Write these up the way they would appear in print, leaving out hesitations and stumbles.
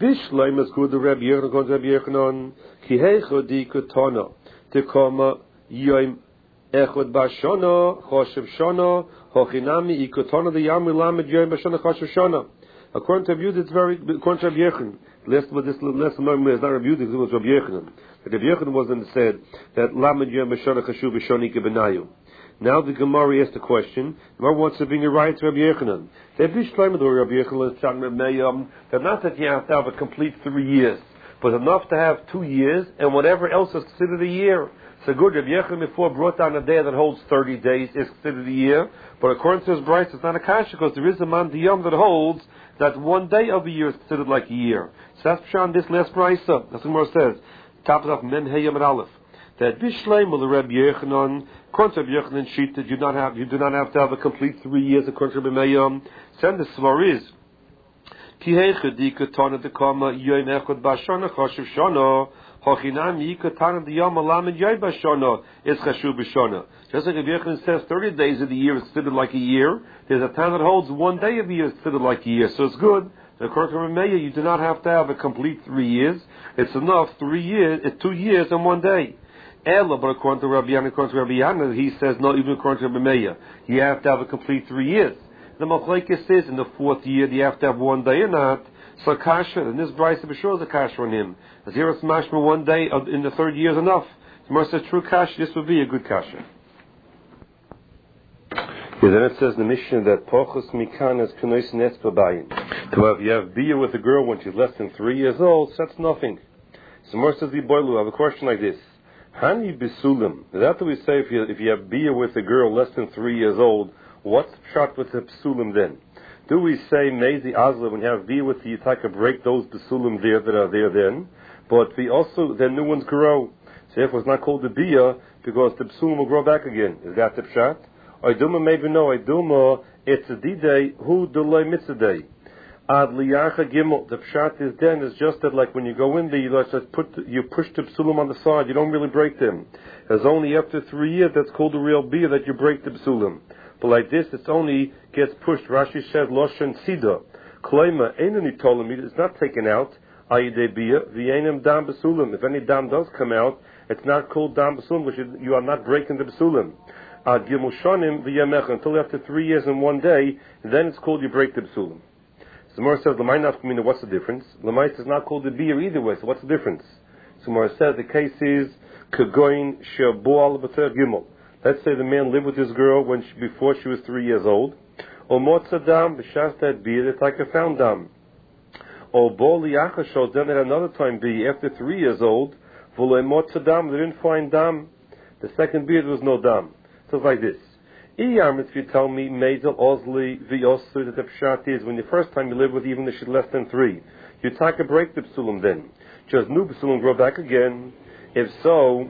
Bishleim is good the Rabbi Yochanan goes Rabbi Yochanan ki heicho di kutana tekama yoim echod bashana choshev shana hochinami ikutana the yam lamed yoim bashana choshev shana. According to Rabbi Yehuda, it's very according to Rabbi Yochanan. Last moment is not Rabbi Yehuda, it was Rabbi Yochanan. But Rabbi Yochanan wasn't said that lamed yoim bashana choshev bashani kebenayu. Now the Gemara asked the question. The Gemara wants to bring a right to Rabbi Yochanan. They're not that you have to have a complete 3 years, but enough to have 2 years, and whatever else is considered a year. So good, Rabbi Yochanan before brought down a day that holds 30 days is considered a year, but according to his Bryce, it's not a kasha, because there is a man diyam that holds that 1 day of a year is considered like a year. So that's Pshan, this last Bryce. That's what the Gemara says. Top of Mem Heyam and Aleph. That Bishleim will Rabbi Yochanan, according to Rabbi Yochanan sheet, that you do not have to have a complete 3 years according to Rabbi Meir. Send the svar is Ki heichadi katana dekama yoim echad bashana chashuv shana hochinami katana diyam alamed yoim bashana is chashuv b'shana. Just like Rabbi Yochanan says, 30 days of the year is considered like a year. There's a time that holds 1 day of the year is considered like a year, so it's good. According to Rabbi Meir, you do not have to have a complete 3 years. It's enough 3 years, 2 years and 1 day. Ella, but according to Rabbi Yana, he says no. Even according to Rabbi Meir, you have to have a complete 3 years. The machlekes says in the 4th year, do you have to have 1 day or not? So kasha, and this Bryce B'Shur is a kasha on him. As here it's mashma 1 day in the 3rd year is enough. The Gemara says true kasha. This would be a good kasha. Yeah, then it says in the Mishnah that pochus mikan is kanois netzbabayin. So if you have bia with a girl when she's less than 3 years old, so that's nothing. So the Gemara says the boilu. I have a question like this. Hani bisulim. That's what we say if you have bia with a girl less than 3 years old. What's shot with the bisulim then? Do we say mezi azla when you have bia with the yitaka break those bisulim there that are there then? But we also then new ones grow. So therefore it's not called the bia because the bisulim will grow back again. Is that the pshat? Oiduma maybe no. Oiduma it's a d-day hu delay mitzvah day. Ad liyacha gimel. The pshat is then is just that like when you go in there, you push the psulim on the side. You don't really break them. It's only after 3 years that's called the real bia that you break the psulim. But like this, it's only gets pushed. Rashi says loshen sida. Kleima ain't told it's not taken out. Ayidei bia v'yenim dam psulim. If any dam does come out, it's not called dam psulim, which you are not breaking the psulim. Ad gimel shanim v'yemecha until after 3 years and 1 day, then it's called you break the psulim. So Gemara says, L'may nafkamina, what's the difference? L'may is not called the beer either way, so what's the difference? So Gemara says, the case is, Kagoin Shabual B'ter Gimel. Let's say the man lived with this girl before she was 3 years old. O Motzadam, B'shas that beer, it's like a found dam. O Bo Liachashol, then at another time be, after 3 years old, V'lo Motzadam, they didn't find dam. The second beer, there was no dam. So it's like this. If you tell me Mezel Ozli V'Yosri that the pshat is when the first time you live with even if she's less than 3, you take a break the psulim then. Just new psulim grow back again. If so,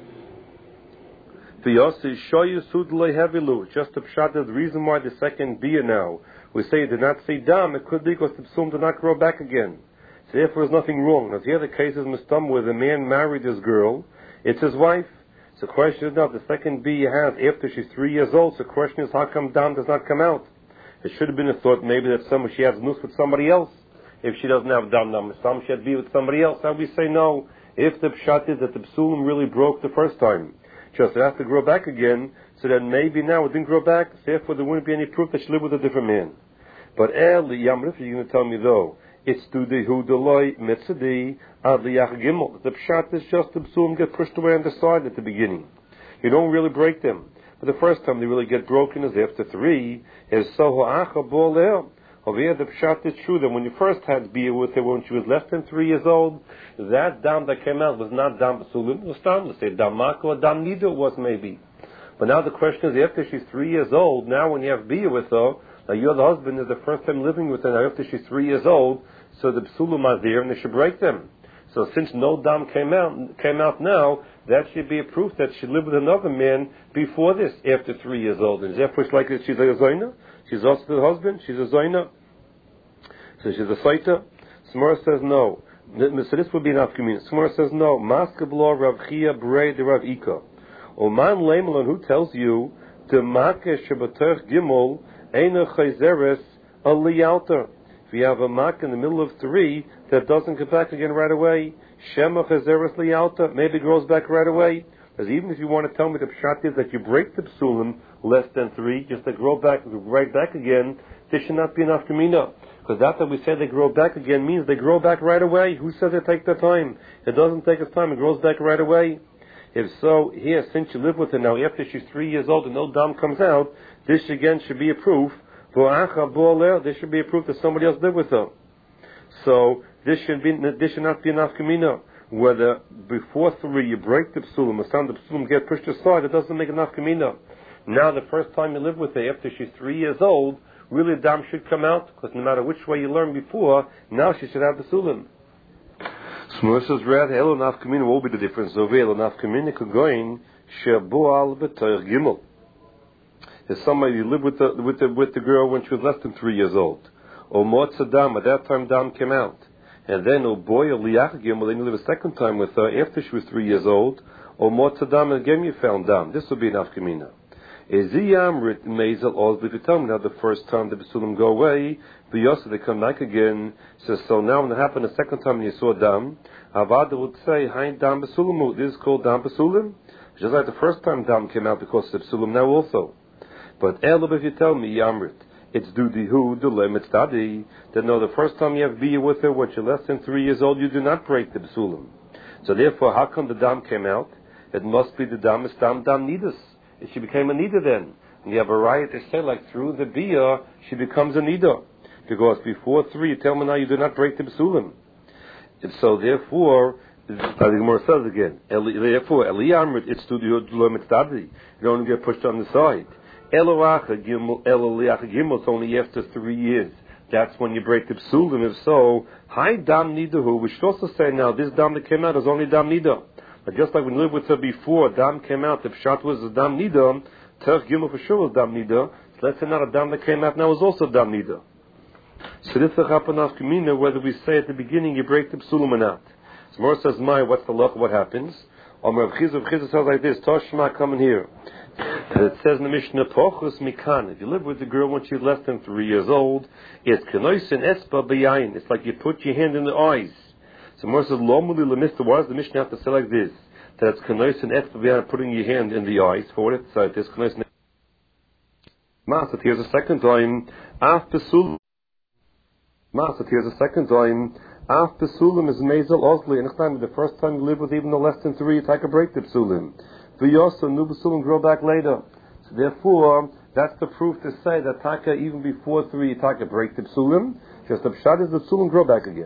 V'Yosri Shoyu Sudlei Hevilu. Just the pshat is the reason why the second bia now we say did not say dam. It could be because the psulim did not grow back again. So therefore, there's nothing wrong. Now here the case is mistam where the man married this girl. It's his wife. So the question is not the second bee you have after she's 3 years old. So the question is how come dam does not come out? It should have been a thought maybe that she has nus with somebody else. If she doesn't have dam, she had bee with somebody else. Now we say no. If the pshat is that the psulim really broke the first time, just it has to grow back again. So then maybe now it didn't grow back. Therefore there wouldn't be any proof that she lived with a different man. But Eli Yamrif, you're going to tell me though, it's to the Hudaloi Mitzadi Ad Liyach Gimel. The pshat is just the psulim get pushed away on the side at the beginning. You don't really break them. But the first time they really get broken is after 3. Is Soho Acha Boleh. Over here the pshat is true that when you first had bia with her when she was less than 3 years old, that dam that came out was not dam psulim, it was dam. Let's say dam mako or dam nido was maybe. But now the question is after she's 3 years old, now when you have bia with her, now you're the husband is the first time living with her, now after she's 3 years old, so the psulim are there and they should break them. So since no dam came out now, that should be a proof that she lived with another man before this, after 3 years old. And therefore it's like that she's a zoina. She's also the husband. She's a zoina. So she's a saita. Smara says no. So this would be an afkamin. Smara says no. Maskabla Rav Chia Brei de Rav Ika. Oman Leimelon, who tells you the Makeh Shabbatach Gimel Eina Chayzeres Aliyalter. If you have a mak in the middle of 3 that doesn't come back again right away, Shema Chazeres Liyalta, maybe grows back right away. Because even if you want to tell me the pshat is that you break the psulim less than 3, just to grow back right back again, this should not be enough kamina. Because that we say they grow back again means they grow back right away. Who says it takes their time? It doesn't take its time, it grows back right away. If so, here, since you live with her now, after she's 3 years old and no dam comes out, this again should be a proof. This should be a proof that somebody else lived with her. So, this should not be enough kamina. Whether before 3 you break the psulim, or some the psulim get pushed aside, it doesn't make enough kamina. Now, the first time you live with her, after she's 3 years old, really the dam should come out, because no matter which way you learned before, now she should have the psulim. Smursa's red, elo nafkamina, what will be the difference? Over elo nafkamina kogoin, shebual b'toich gimel. If somebody you live with the girl when she was less than 3 years old, or motza dam, at that time dam came out, and then oh boy, liach gimel, then you live a second time with her after she was 3 years old, or motza dam, and again you found dam. This would be nafkamina. Eziyamrit mezel oz. If you tell me now the first time the basulim go away, but also they come back again. So now when it happened the second time and you saw dam, Avada would say, "Hein dam basulim." This is called dam basulim. Just like the first time dam came out because of basulim now also. But Elab, if you tell me yamrit, it's dudihu dulem it's dadi. Then no, the first time you have bia with her when you're less than 3 years old, you do not break the basulim. So therefore, how come the dam came out? It must be the dam is dam nidus. She became a nida then. And you have a riot to say, like through the bia, she becomes a nida. Because before 3, you tell me now you do not break the basulim. And so therefore, the Gemara says again, therefore, Eliyamrit, it's to the mitzadi. You don't get pushed on the side. Eloacha gimel, it's only after 3 years. That's when you break the basulim. If so, hi dam nidahu. We should also say now, this dam that came out is only dam nida. But just like when you lived with her before, dam came out, if shat was a dam nida, terch gimel for sure was dam nida. So let's say not a dam that came out now is also dam nida. So this is a chapanaf kamina, whether we say at the beginning you break the psulim or not. So Mor says, what's the luck, what happens? Rav Chizah says like this, Toshma, come in here. It says in the Mishnah, Pochus mikan. If you live with the girl when she's less than 3 years old, it's kenoisen espa b'yayin. It's like you put your hand in the eyes. So Mor says, Lo muli lemista. Why does the Mishnah have to say like this? That it's kenoisen espa b'yayin, putting your hand in the eyes. For what it's like, this kenoisen. Masat, here's a second time. Af pesulim. Masat, here's a second time. Af pesulim is mezel osli. And the first time you live with even the less than 3, you take a break the pesulim. V'yosa new pesulim grow back later. So therefore, that's the proof to say that taka even before 3, you take a break the pesulim. Just the pshat is the pesulim grow back again.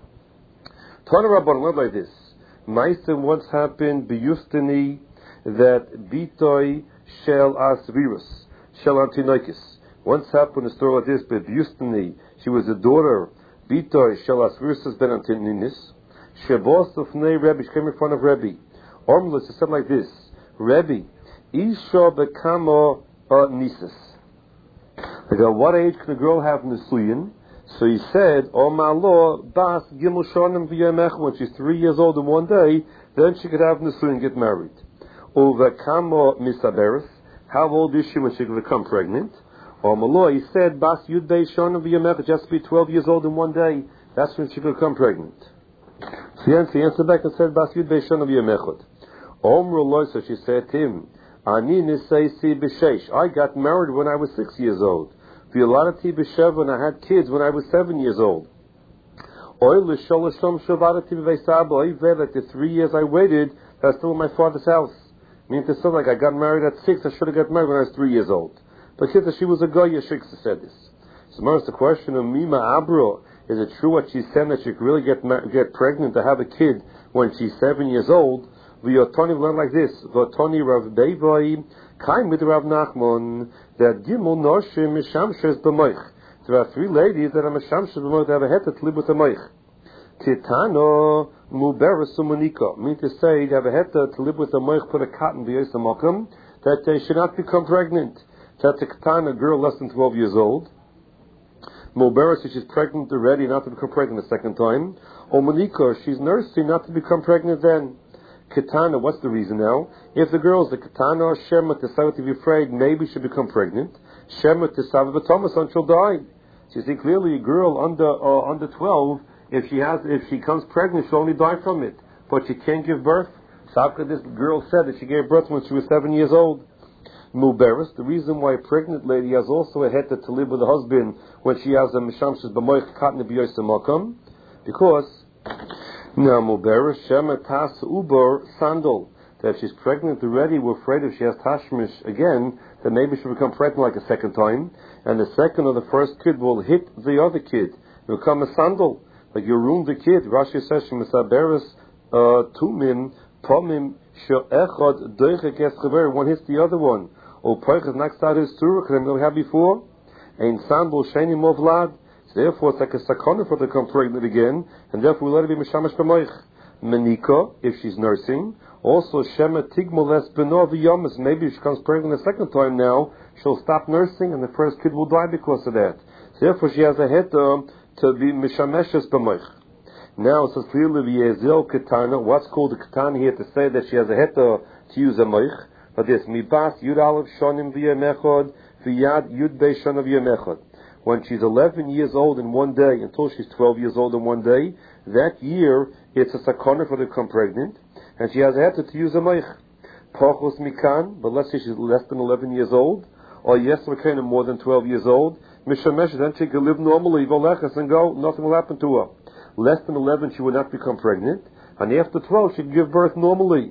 Tana Rabban went like this. Ma'asim once happened biyustani that bitoi shel asvirus shel antinoikis. Once happened a story like this, but biyustani, she was a daughter bitoi shel asvirus ben antinoikis. Shebos ufnei Rebbe, she came in front of Rebbe. Ormlus said like this, Rebbe, isha bekamo nisus. Like at what age can a girl have nisuyin? So he said, "Oh my Lord, bas gimel shonim v'yemech." When she's 3 years old in one day, then she could have nisuyin and get married. Uvekamo misaberes. How old is she when she could become pregnant? Oh my Lord, he said, "Bas yud bei shonim v'yemech." Just be 12 years old in one day. That's when she could become pregnant. So he answered back and said, "Bas yud bei shonim v'yemech." Omru, so she said to him, "Ani nisaisi b'sheish." I got married when I was 6 years old. V'yoladati b'shev, when I had kids when I was 7 years old. Oil l'sholashom shavadati b'veisabo. Like the 3 years I waited, that's still in my father's house. Meaning to say, like I got married at 6, I should have got married when I was 3 years old. But she was a goya, Shiksa said this. So now it's the question of Mima Abro. Is it true what she said that she could really get pregnant to have a kid when she's 7 years old? V'yotoni learned like this. V'yotoni Rav Devai Kaim with Rav Nachman that Gimel Noshim Mishamshes b'moich. There are 3 ladies that are Mishamshes b'moich that have a heter to live with a moich. Titano Muberes Sumunika. Mean to say they have a heter to live with a moich, put a cotton b'yos amokim, that they should not become pregnant. That's a ketana, a girl less than 12 years old. Muberes, she's pregnant already, not to become pregnant a second time. Or Monika, she's nursing, not to become pregnant then. Ketana, what's the reason now? If the girl's the Ketana, Shema Tesava to be afraid, maybe she'll become pregnant. Shema Tesava Thomas, she'll die. So you see clearly a girl under 12, if she comes pregnant, she'll only die from it. But she can't give birth. So how could this girl said that she gave birth when she was 7 years old? Muberis, the reason why a pregnant lady has also a heter to live with a husband when she has a mishamshes b'moich katne b'yoyse makam, because now Muberis shema tas uber sandal, that if she's pregnant already, we're afraid if she has tashmish again, that maybe she'll become pregnant like a second time, and the second or the first kid will hit the other kid. It will become a sandal, like you ruined the kid. Rashi says shemisaberis tumim pomim she'echad doichek es chaver, one hits the other one. Or Poich is next out his surah, because we had before. Ein sandal sheni movlad. So therefore, it's like a sakana for her to come pregnant again, and therefore we let her be mishamash b'moich. Menika, if she's nursing. Also, shema tigmol es beno v'yomis. Maybe if she comes pregnant a second time now, she'll stop nursing, and the first kid will die because of that. So therefore, she has a heter to be mishameshes b'moich. Now it says clearly v'yezil ketana. What's called a ketana here to say that she has a heter to use a moich? But this, mibas yud aleph shonim v'yemechod v'yad yud bei shon v'yemechod. When she's 11 years old in one day until she's 12 years old in one day, that year it's a sakana for her to become pregnant, and she has a heter to use a moich. Pochos mikan, but let's say she's less than 11 years old, or yes, we're more than 12 years old. Mishamesh, then she can live normally, volechas and go, nothing will happen to her. Less than 11, she would not become pregnant, and after 12, she can give birth normally.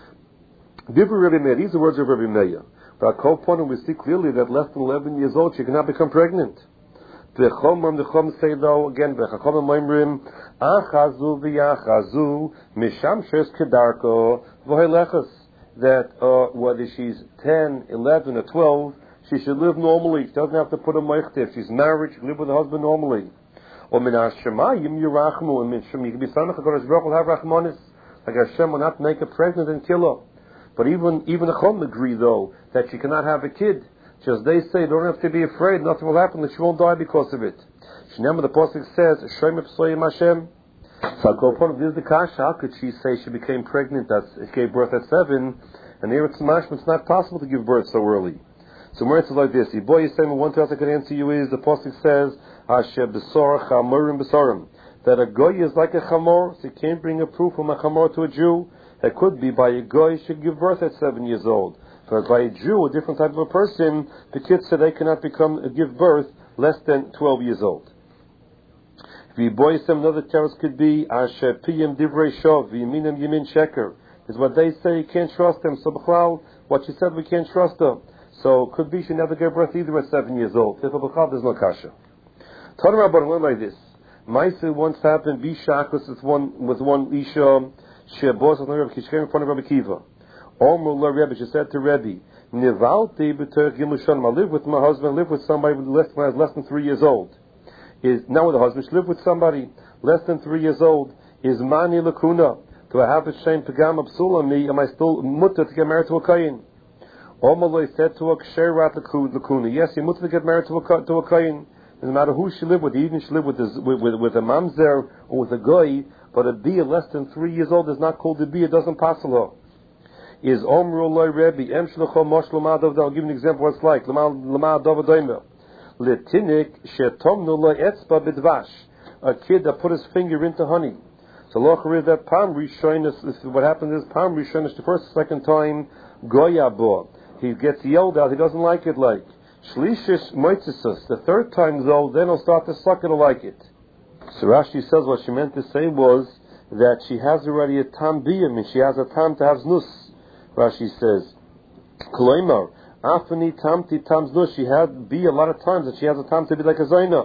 These are the words of Rabbi Meir. But at Kolponim, we see clearly that less than 11 years old, she cannot become pregnant. The Chom say though, again, V'chachom Moimrim, Achazu v'yachazu, Mishamshes kedarko, v'hoilechas, that whether she's 10, 11, or 12, she should live normally. She doesn't have to put a moich there. If she's married, she can live with her husband normally. Or min hashemayim yirachmu, and min shem, you can be samach, HaKadosh Baruch will have rachmanis. Like Hashem will not make her pregnant and kill her. But even the Chum agree, though, that she cannot have a kid. Just they say, don't have to be afraid, nothing will happen, that she won't die because of it. Shnema, the Pasuk says, Shem Epsoyim Hashem. So I'll go upon this is the kasha. How could she say she became pregnant, she gave birth at 7, and there it's not possible to give birth so early. So where it's like this, boy, you say, one thing I could answer you is, the Pasuk says, Asher Besor Chamorim Besorim, that a goy is like a chamor, so you can't bring a proof from a chamor to a Jew. It could be by a goy should give birth at 7 years old. But by a Jew, a different type of a person, the kids say they cannot give birth less than 12 years old. Another terrorist could be Asher Piyim Divrei Shov V'Yaminim Yamin Sheker. Is what they say, you can't trust them. So B'chlal, what she said, we can't trust them. So it could be she never gave birth either at 7 years old. If B'chlal, there's no kasha. Tana Rabban went like this. Maisa once happened, Bishakos with one Isha. She boss of Rabbi Kishkem in front of Rabbi Kiva. Omru Rebbe, she said to Rebbe, Nivalti b'terech gimushanim. I live with my husband, live with somebody when I was less than 3 years old. Is now with a husband, she lived with somebody less than 3 years old. Is mani lakuna. Do I have a shame pagam absula me? Am I still mutter to get married to a kayin? Omru said to her, Ksherat lakuna. Yes, you're mutter to get married to a kayin. No matter who she lived with, even if she lived with a mamzer or with a goy, but a bia less than 3 years old is not called a bia, it doesn't pass a law. Is Omru Loi Rebbe, Em Shlocho Mosh Lama Dov, I'll give you an example what it's like. Lama Dov Adoimer. Letinik Shetomnu Loi Etzba Bidvash. A kid that put his finger into honey. So Locher is that Pam Rishon, what happens is Pam Rishon is the first, second time, Goya Bo. He gets yelled out, he doesn't like it like. Shlishish Moitzisus, the third time though, then he'll start to suck it to like it. So Rashi says what she meant to say was that she has already a tam biyam, and she has a tam to have znus. Rashi says, Kloimar, afani tamti tam znus, she had be a lot of times that she has a tam to be like a zayna.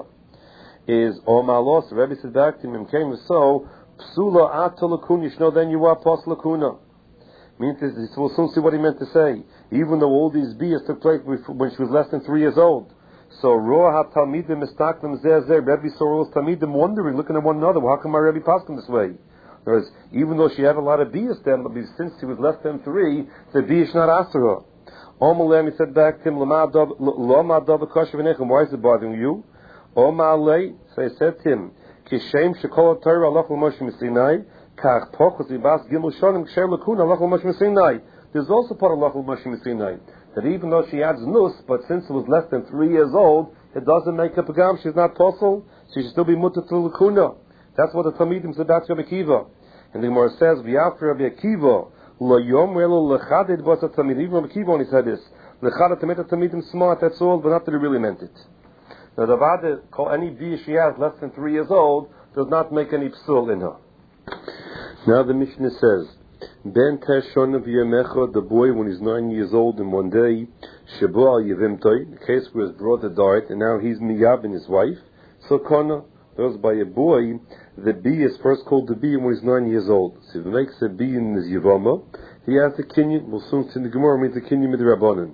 Is Omalos, the Rebbe said back to him, came so, psula atolakun, you should know then you are pos lakuna. Means we'll soon see what he meant to say. Even though all these biyas took place when she was less than 3 years old. So Roa HaTalmidim Mistaklim Zeh Rebbe saw all those Talmidim wondering, looking at one another, well, how come my Rebbe passed him this way? Whereas even though she had a lot of biyas then, but since she was less than 3, the biyas not asked her. Omalem, he said back to him, Lama Dov Kosher V'nechem, why is it bothering you? Omalei, so he said to him, Kishem Shekol Torah Allah L'Moshe Misinai, Kach Pochos Ibas Gimel Shonim Ksher Lakun Allah L'Moshe Misinai. There's also part of Allah L'Moshe Misinai, that even though she adds nus, but since it was less than 3 years old, it doesn't make a pagam. She's not possible. She should still be mutter to lakuna. That's what the Talmidim said about Rabbi Akiva. And the Gemara says, "V'after Rabbi Akiva lo yomer elo lechadid was a Talmid." Even Rabbi Akiva only said this: "Lechadid to make the Talmidim smart." That's all, but not that he really meant it. Now, the Vada, call any bia she has less than 3 years old does not make any psul in her. Now the Mishnah says, Ben Teshon v'yemecha, the boy when he's 9 years old, and one day Shabo al Yevimtoi, the case where his brother died, and now he's miyab and his wife. So Kana, those by a boy, the bia is first called the bia when he's 9 years old. So if he makes a bia in his yivama, he has the kinyan. We'll soon see in the Gemara means the kinyan with the rabbanon.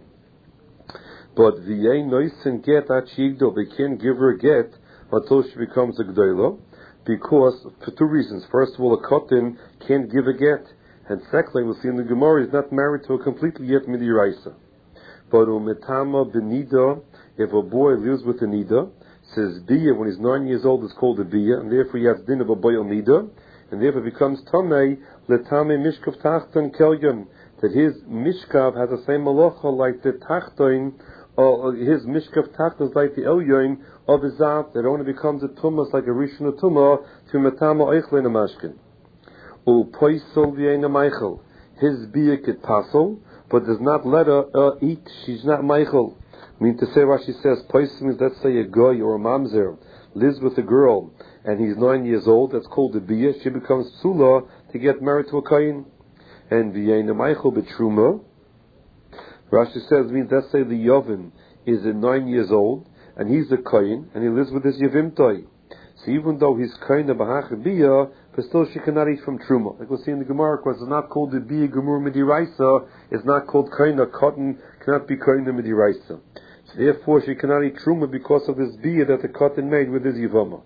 But v'yei noisen get at shigdo, they can't give her a get until she becomes a gdoila, because for 2 reasons. First of all, a kotin can't give a get, and secondly, we'll see in the Gemara, he's not married to a completely yet midiraisa. But umetama benida, if a boy lives with a nida, says bia when he's 9 years old is called a bia, and therefore he has din of a boy nida, and therefore becomes tamei letame mishkav tachton kelyon, that his mishkav has the same malacha like the tachton. His mishkav tachton is like the elyon of his zat, that only becomes a tumah like a rishon tumah to matama oichlin amashkin. U poisol v'yeina meichel. His bia could passel, but does not let her eat. She's not meichel. I mean to say what she says. Poisol means, let's say a guy or a mamzer lives with a girl and he's 9 years old. That's called a bia. She becomes psula to get married to a kain. And v'yeina meichel b'truma. Rashi says means, let's say the Yovin is 9 years old and he's a kohen and he lives with his Yevimtoi. So even though he's kohen of Bahach Bia, but still she cannot eat from Truma. Like we'll see in the Gemara, because it's not called the Bia Gemur Midiraisa, it's not called kohen, or cotton cannot be kohen of Midiraisa. So therefore she cannot eat Truma because of this Bia that the cotton made with his Yevama.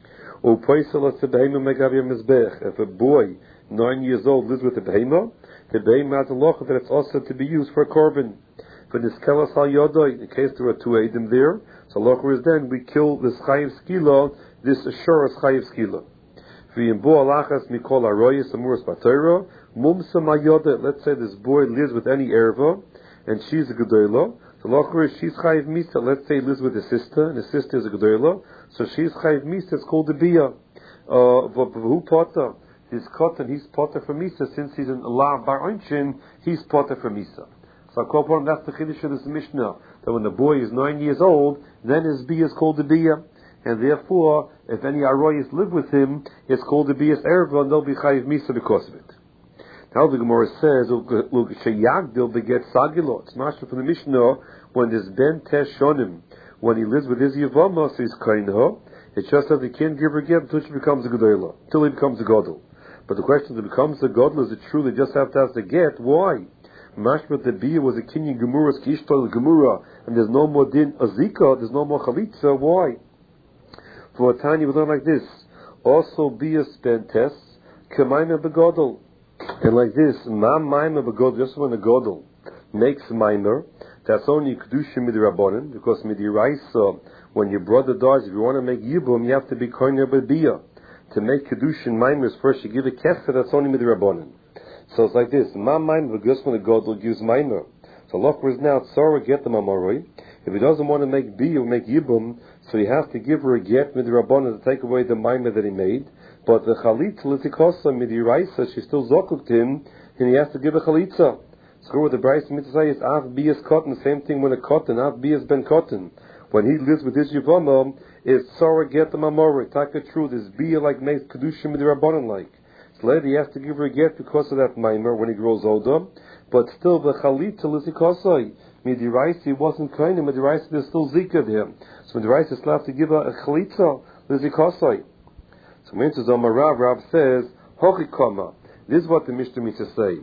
If a boy 9 years old lives with a behema, the behema has a locha that it's also to be used for a korban. But this kelas al yodoi, in case there are 2 edim there, so locha is then we kill this chayiv skila, this assurus chayiv skila. V'yimbo alachas mikol aroyis amuras batayra mumsa mayoda. Let's say this boy lives with any erva, and she's a gedola. The locha is she's chayiv misa. Let's say he lives with his sister, and his sister is a gedola, so she's chayiv misa. It's called the bia. Who potter? His cotton, he's potter for misa, since he's in Allah bar oinchin, he's potter for misa. So that's the chiddush of this Mishnah, that when the boy is 9 years old, then his bia is called the bia, and therefore, if any aroyas live with him, it's called the bia's erva, and they'll be chayiv misa because of it. Now the Gemara says, sheyagdil beget sagilo. It's mashma from the Mishnah, when there's ben teshonim, when he lives with his yavama, so he's kainah. It's just that he can't give her get until she becomes a gedola, until he becomes a gadol. But the question is, if it becomes a gadol, is it true they just have to have the get? Why? Mashmat the bia was a kinyan gemuras kishtal gemura, and there's no more din azika, there's no more chalitza. Why? For a tiny we learn like this. Also bia spentes k'mayma begadol, and like this, ma mayma begadol. Just when a gadol makes maymer, that's only kedusha midrabanan, because midiraisa, when your brother dies, if you want to make yibum, you have to be koiner b'bia. To make kedushin maimers first, you give a kefer, that's only midrabanan. So it's like this: ma maimer just when a gadol gives maimer. So lochra is now tzara get the mamoroi. If he doesn't want to make bia or make yibum, so he has to give her a get midrabanan to take away the maimer that he made. But the chalitza l'tikosa midiraisa, she's still zokuk to him, and he has to give a chalitza. So what the Bryce mitzvah is af bias cotton. Same thing when a cotton af bias ben cotton. When he lives with his yivama, is tzara get the mamoroi. Taka true, this bia like makes kedusha midrabanan like. So later he has to give her a get because of that maimer when he grows older. But still the chalitza l'tikosa midiraisa, he wasn't kind of midiraisa, there's still zika there. So midiraisa still have to give her a chalitza l'tikosa. So when Rav says, Hochikoma. This is what the Mishnah means to say.